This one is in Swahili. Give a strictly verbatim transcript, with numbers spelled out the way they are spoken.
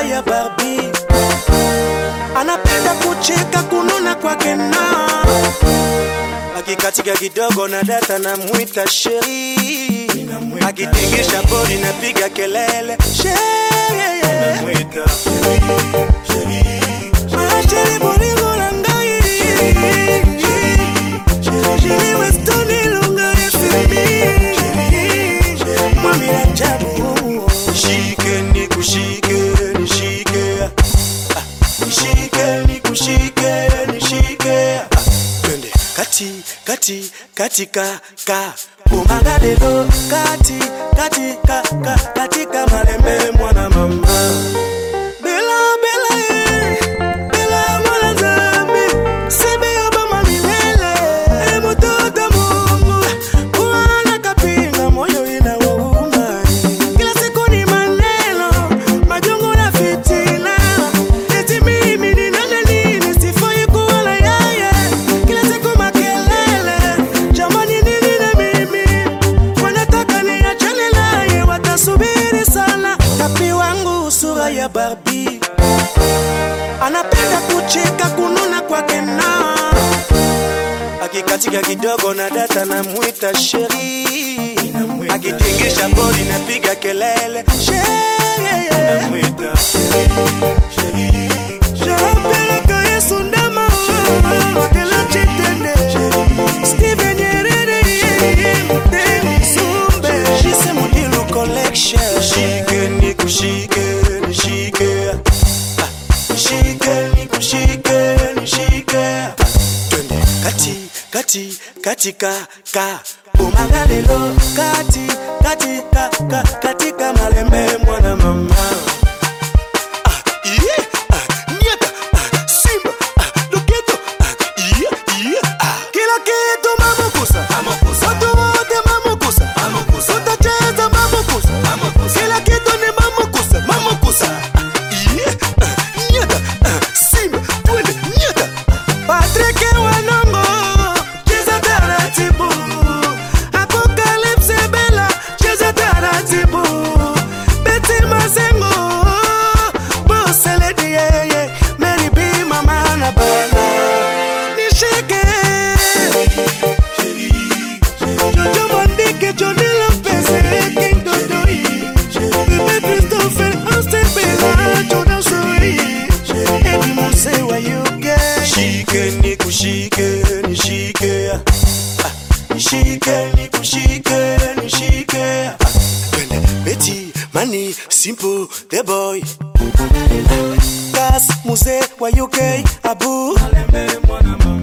sura ya Barbie, anapenda kucheka kununa kwake na akikatika kidogo na data na muita sheri, akitingisha body na piga kelele sheri, namuita sheri, sheri, sheri bolingo la ngai, sheri westoni lunga esimi, mami la jabu, shike ni kushike ni shike, shike ni kushike ni shike, twende kati kati katika ka umagalelo kati kati ka ka katika malembe mwana mama bela bela bela mwana zambi sebe obama milele e mtoto Mungu kuana kapinga moyo inauma kila siku ni maneno majongo na fitina eti mimi ni nani nini sifai kuwa na yeye kila siku makelele jamani nini na mimi wanataka niachane naye watasubiri sana kapi wangu sura ya Barbie anapenda kucheka kununa kwake na akikatika kidogo na data na muita sheri, akitingisha body na piga kelele sheri, namuita sheri, shapeleka Yesu ndama wakela chitende Steven Yerere Muteni Sumbe Shise Mudilu Collection shike ni kushike ni shike shike ni kushike ni shike twende kati kati katika ka umagalelo kati kati ka ka katika malembe mwana mama shike ni kushike ni shike shike ni kushike ni shike twende Betty Mani Simple the boy Gas Muse wa U K Abu